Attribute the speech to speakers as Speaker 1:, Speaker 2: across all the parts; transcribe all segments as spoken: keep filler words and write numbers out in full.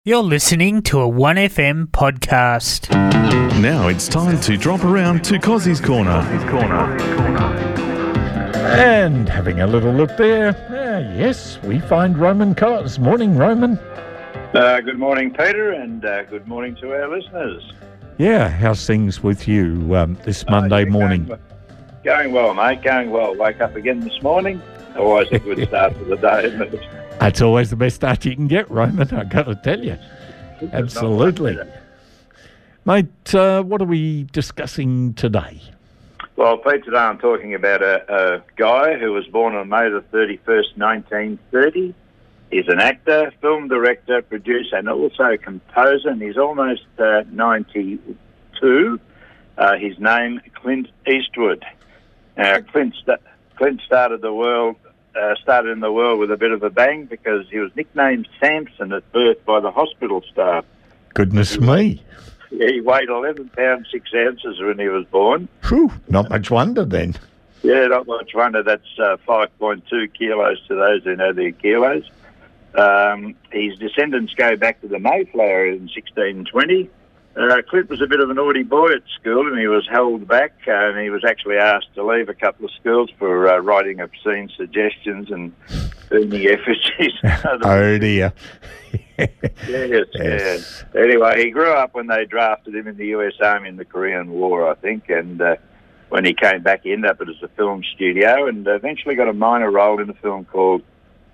Speaker 1: You're listening to a one F M podcast.
Speaker 2: Now it's time to drop around to Cozzy's Corner.
Speaker 3: And having a little look there, uh, yes, we find Roman Coz. Morning, Roman.
Speaker 4: Uh, good morning, Peter, and uh, good morning to our listeners.
Speaker 3: Yeah, how's things with you um, this Monday
Speaker 4: uh, yeah,
Speaker 3: morning?
Speaker 4: Going, going well, mate, going well. Woke up again this morning. Always a good start to the day, isn't it?
Speaker 3: That's always the best start you can get, Roman, I've got to tell you. Absolutely. Mate, uh, what are we discussing today?
Speaker 4: Well, Pete, today I'm talking about a, a guy who was born on May the thirty-first, nineteen thirty. He's an actor, film director, producer, and also composer, and he's almost uh, ninety-two. Uh, his name, Clint Eastwood. Now, Clint, st- Clint started the world... Uh, started in the world with a bit of a bang because he was nicknamed Samson at birth by the hospital staff.
Speaker 3: Goodness me.
Speaker 4: Yeah, he weighed eleven pounds, six ounces when he was born.
Speaker 3: Whew, not much wonder then.
Speaker 4: Yeah, not much wonder. That's uh, five point two kilos to those who know their kilos. Um, his descendants go back to the Mayflower in sixteen twenty. Uh, Clint was a bit of a naughty boy at school, and he was held back, uh, and he was actually asked to leave a couple of schools for uh, writing obscene suggestions and burning effigies.
Speaker 3: Oh, dear.
Speaker 4: yes, yes. Anyway, he grew up when they drafted him in the U S Army in the Korean War, I think, and uh, when he came back, he ended up at a film studio and eventually got a minor role in a film called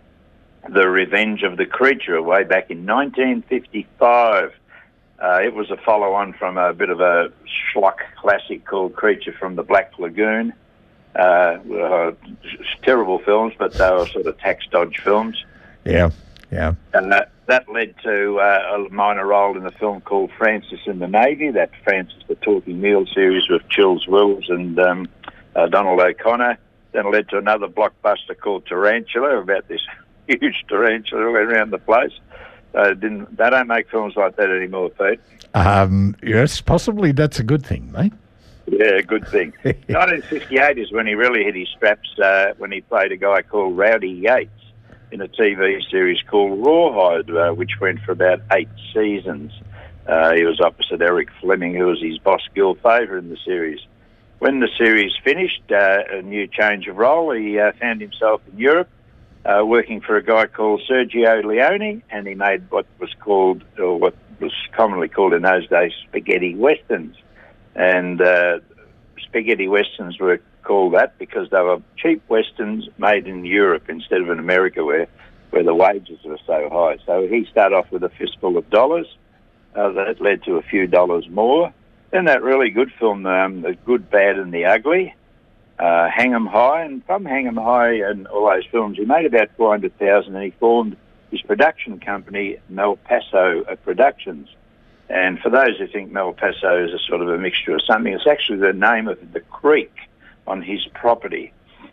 Speaker 4: The Revenge of the Creature way back in nineteen fifty-five. Uh, it was a follow-on from a bit of a schlock classic called Creature from the Black Lagoon. Uh, uh, terrible films, but they were sort of tax dodge films.
Speaker 3: Yeah, yeah.
Speaker 4: And that, that led to uh, a minor role in a film called Francis in the Navy, that Francis the Talking Mule series with Chills Wills and um, uh, Donald O'Connor. Then it led to another blockbuster called Tarantula, about this huge tarantula around the place. Uh, didn't, they don't make films like that anymore, Pete.
Speaker 3: Um, yes, possibly that's a good thing, mate.
Speaker 4: Yeah, good thing. nineteen fifty-eight is when he really hit his straps, uh, when he played a guy called Rowdy Yates in a T V series called Rawhide, uh, which went for about eight seasons. Uh, he was opposite Eric Fleming, who was his boss Gil Favor in the series. When the series finished, uh, a new change of role, he uh, found himself in Europe, Uh, working for a guy called Sergio Leone, and he made what was called, or what was commonly called in those days, spaghetti westerns. And uh, spaghetti westerns were called that because they were cheap westerns made in Europe instead of in America, where, where the wages were so high. So he started off with a fistful of dollars. Uh, that led to a few dollars more. Then that really good film, um, The Good, Bad and the Ugly, Uh, Hang 'em High, and from Hang 'em High and all those films, he made about four hundred thousand dollars, and he formed his production company, Mel Paso Productions. And for those who think Mel Paso is a sort of a mixture of something, it's actually the name of the creek on his property.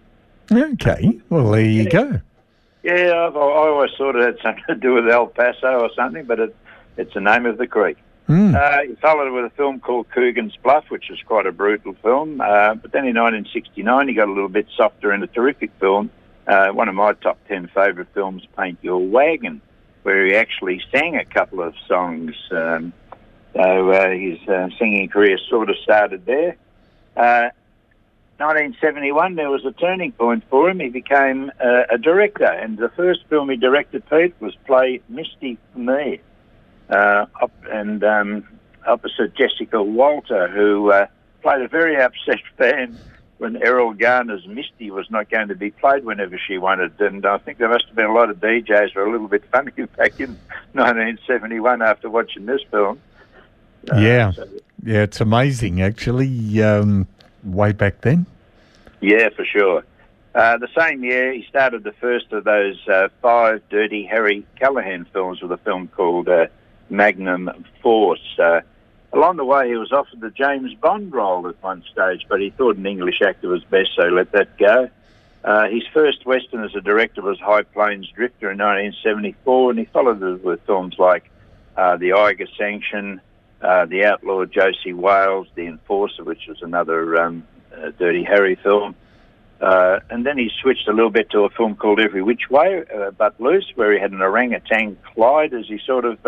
Speaker 3: Okay, well, there you
Speaker 4: yeah.
Speaker 3: go.
Speaker 4: Yeah, I've, I always thought it had something to do with El Paso or something, but it, it's the name of the creek.
Speaker 3: Mm.
Speaker 4: Uh, he followed it with a film called Coogan's Bluff, which was quite a brutal film. Uh, but then in nineteen sixty-nine, he got a little bit softer in a terrific film, uh, one of my top ten favourite films, Paint Your Wagon, where he actually sang a couple of songs. Um, so uh, his uh, singing career sort of started there. Uh, nineteen seventy-one, there was a turning point for him. He became uh, a director, and the first film he directed, Pete, was Play Misty for Me. Uh, up and um, opposite Jessica Walter, who uh, played a very upset fan when Errol Garner's Misty was not going to be played whenever she wanted. And I think there must have been a lot of D Js who were a little bit funny back in nineteen seventy-one after watching this film.
Speaker 3: Uh, yeah,
Speaker 4: so,
Speaker 3: yeah, it's amazing, actually, um, way back then.
Speaker 4: Yeah, for sure. Uh, the same year, he started the first of those uh, five Dirty Harry Callahan films with a film called Uh, Magnum Force. Uh, along the way, he was offered the James Bond role at one stage, but he thought an English actor was best, so let that go. Uh, his first Western as a director was High Plains Drifter in nineteen seventy-four, and he followed it with films like uh, The Eiger Sanction, uh, The Outlaw Josie Wales, The Enforcer, which was another um, uh, Dirty Harry film. Uh, and then he switched a little bit to a film called Every Which Way, uh, But Loose, where he had an orangutan Clyde as he sort of um,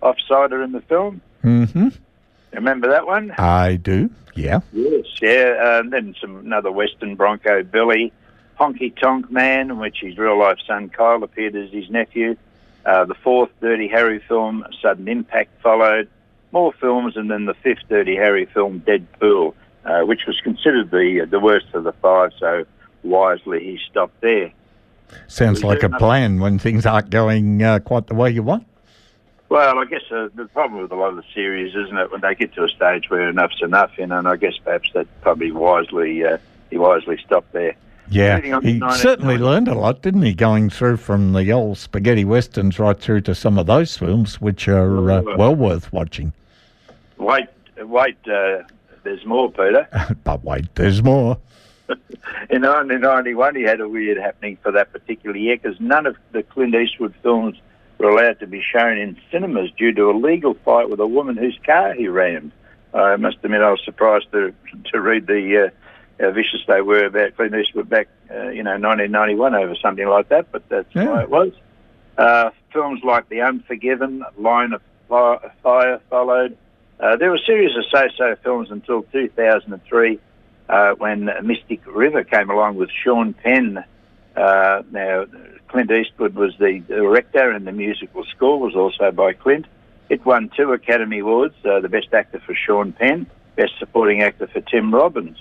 Speaker 4: Offsider in the film.
Speaker 3: Mm-hmm.
Speaker 4: Remember that one?
Speaker 3: I do, yeah.
Speaker 4: Yes, yeah. Uh, and then some another Western, Bronco Billy, Honky Tonk Man, in which his real-life son Kyle appeared as his nephew. Uh, the fourth Dirty Harry film, Sudden Impact, followed. More films, and then the fifth Dirty Harry film, Deadpool, uh, which was considered the the worst of the five, so wisely he stopped there.
Speaker 3: Sounds like a plan when things aren't going uh, quite the way you want.
Speaker 4: Well, I guess uh, the problem with a lot of the series, isn't it, when they get to a stage where enough's enough, you know, and I guess perhaps that probably wisely, uh, he wisely stopped there.
Speaker 3: Yeah, he certainly learned a lot, didn't he, going through from the old spaghetti westerns right through to some of those films, which are uh, well worth watching.
Speaker 4: Wait, wait, uh, there's more, Peter.
Speaker 3: But wait, there's more.
Speaker 4: In nineteen ninety-one, he had a weird happening for that particular year because none of the Clint Eastwood films were allowed to be shown in cinemas due to a legal fight with a woman whose car he rammed. I must admit I was surprised to to read the uh, how vicious they were about Clint Eastwood back, uh, you know, nineteen ninety-one over something like that, but that's
Speaker 3: yeah.
Speaker 4: why it was. Uh, films like The Unforgiven, Line of Fire followed. Uh, there were a series of so-so films until two thousand three uh, when Mystic River came along with Sean Penn. Uh, now, Clint Eastwood was the director and the musical score was also by Clint. It won two Academy Awards, uh, the Best Actor for Sean Penn, Best Supporting Actor for Tim Robbins.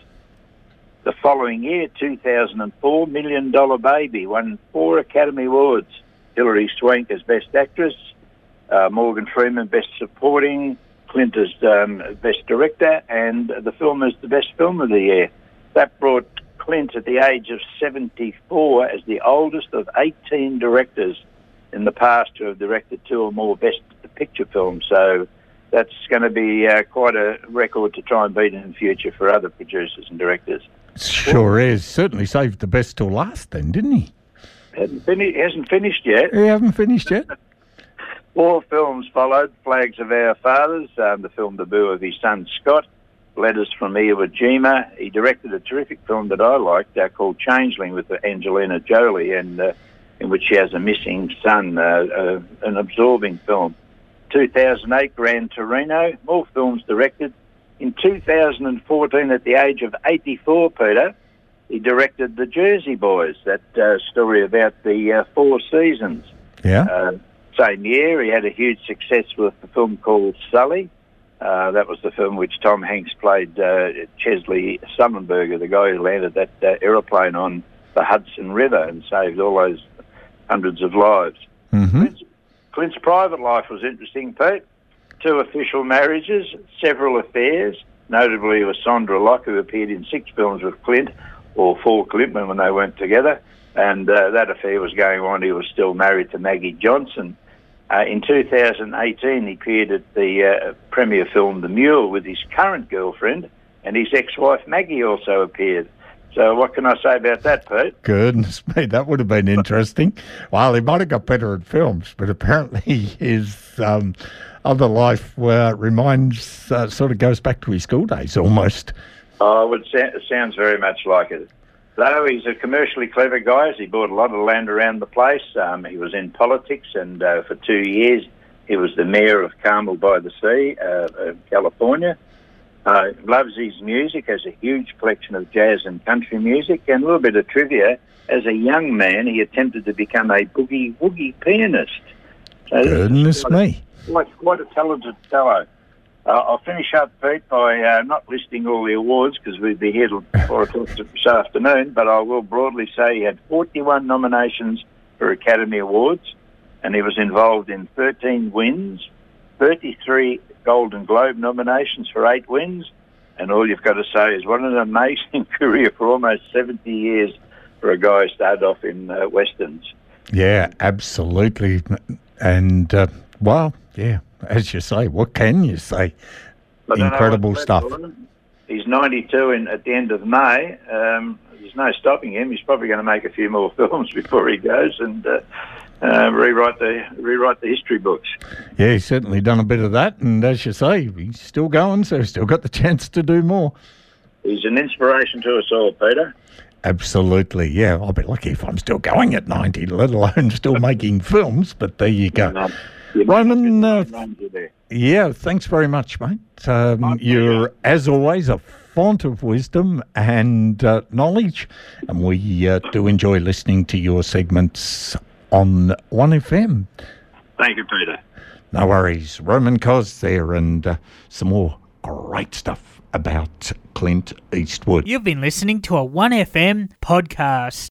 Speaker 4: The following year, two thousand four, Million Dollar Baby won four Academy Awards. Hilary Swank as Best Actress, uh, Morgan Freeman Best Supporting, Clint as um, Best Director, and the film as the Best Film of the Year. That brought Clint at the age of seventy-four as the oldest of eighteen directors in the past to have directed two or more Best Picture films. So that's going to be uh, quite a record to try and beat in the future for other producers and directors.
Speaker 3: Sure is. Certainly saved the best till last then, didn't he?
Speaker 4: Hasn't, fin- hasn't finished yet.
Speaker 3: He haven't finished yet.
Speaker 4: Four films followed: Flags of Our Fathers, um, the film debut of his son Scott, Letters from Iwo Jima. He directed a terrific film that I liked uh, called Changeling with Angelina Jolie, and uh, in which she has a missing son, uh, uh, an absorbing film. two thousand eight, Gran Torino, more films directed. In two thousand fourteen, at the age of eighty-four, Peter, he directed The Jersey Boys, that uh, story about the uh, Four Seasons.
Speaker 3: Yeah.
Speaker 4: Uh, same year, he had a huge success with the film called Sully. Uh, that was the film which Tom Hanks played uh, Chesley Sullenberger, the guy who landed that uh, aeroplane on the Hudson River and saved all those hundreds of lives.
Speaker 3: Mm-hmm.
Speaker 4: Clint's, Clint's private life was interesting, Pete. Two official marriages, several affairs, notably with Sondra Locke, who appeared in six films with Clint, or for Clint when they weren't together. And uh, that affair was going on. He was still married to Maggie Johnson. Uh, in two thousand eighteen, he appeared at the uh, premiere film The Mule with his current girlfriend, and his ex-wife Maggie also appeared. So what can I say about that, Pete?
Speaker 3: Goodness me, that would have been interesting. Well, he might have got better at films, but apparently his um, other life uh, reminds, uh, sort of goes back to his school days almost.
Speaker 4: Oh, it, sa- it sounds very much like it. Though he's a commercially clever guy, he bought a lot of land around the place. Um, he was in politics, and uh, for two years he was the mayor of Carmel by the Sea, uh, California. Uh, loves his music, has a huge collection of jazz and country music, and a little bit of trivia. As a young man, he attempted to become a boogie-woogie pianist. So
Speaker 3: Goodness
Speaker 4: quite
Speaker 3: me.
Speaker 4: A, quite, quite a talented fellow. Uh, I'll finish up, Pete, by uh, not listing all the awards because we'd be here till four o'clock this afternoon, but I will broadly say he had forty-one nominations for Academy Awards, and he was involved in thirteen wins, thirty-three Golden Globe nominations for eight wins, and all you've got to say is what an amazing career for almost seventy years for a guy who started off in uh, Westerns.
Speaker 3: Yeah, absolutely. And, uh, well, yeah, as you say, what can you say? Incredible stuff.
Speaker 4: He's ninety-two in, at the end of May. Um, there's no stopping him. He's probably going to make a few more films before he goes and uh, uh, rewrite the rewrite the history books.
Speaker 3: Yeah, he's certainly done a bit of that. And as you say, he's still going, so he's still got the chance to do more.
Speaker 4: He's an inspiration to us all, Peter.
Speaker 3: Absolutely, yeah. I'll be lucky if I'm still going at ninety, let alone still making films, but there you go.
Speaker 4: No. You
Speaker 3: Roman, uh,
Speaker 4: Ranger there.
Speaker 3: yeah, thanks very much, mate. Um, you're, as always, a font of wisdom and uh, knowledge, and we uh, do enjoy listening to your segments on one F M.
Speaker 4: Thank you, Peter.
Speaker 3: No worries. Roman Cos there, and uh, some more great stuff about Clint Eastwood.
Speaker 1: You've been listening to a one F M podcast.